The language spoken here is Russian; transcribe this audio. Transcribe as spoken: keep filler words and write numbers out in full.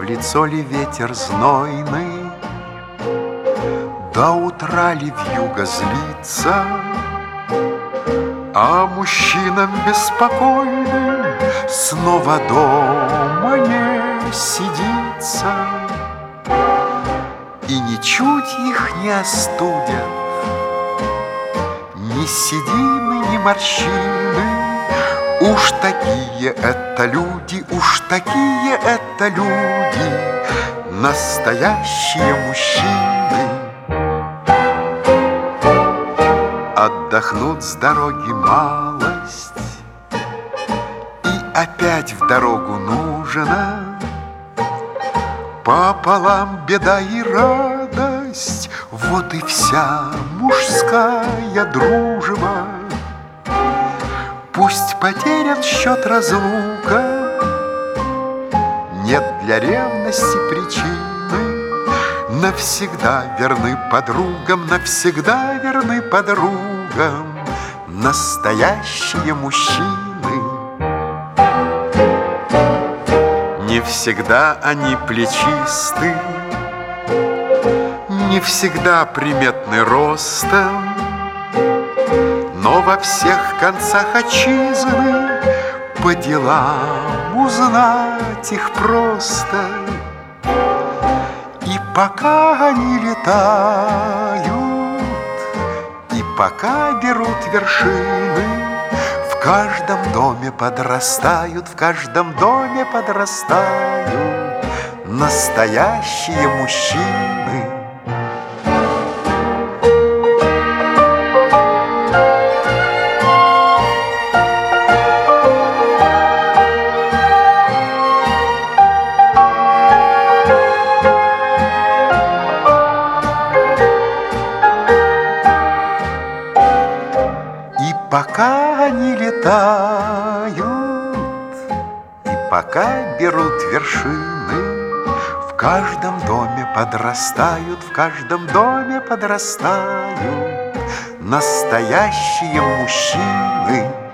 лицо ли ветер знойный, до утра ли вьюга злится, а мужчинам беспокойным снова дома не сидится. И ничуть их не остудят ни седины, ни морщины. Уж такие это люди, уж такие это люди, настоящие мужчины. Отдохнут с дороги малость, и опять в дорогу нужно. Пополам беда и радость, вот и вся мужская дружба. Пусть потерян счет разлука, нет для ревности причины. Навсегда верны подругам, навсегда верны подругам настоящие мужчины. Не всегда они плечисты, не всегда приметны ростом, но во всех концах отчизны по делам узнать их просто. И пока они летают, и пока берут вершины, в каждом доме подрастают, в каждом доме подрастают настоящие мужчины. Пока они летают, и пока берут вершины, в каждом доме подрастают, в каждом доме подрастают настоящие мужчины.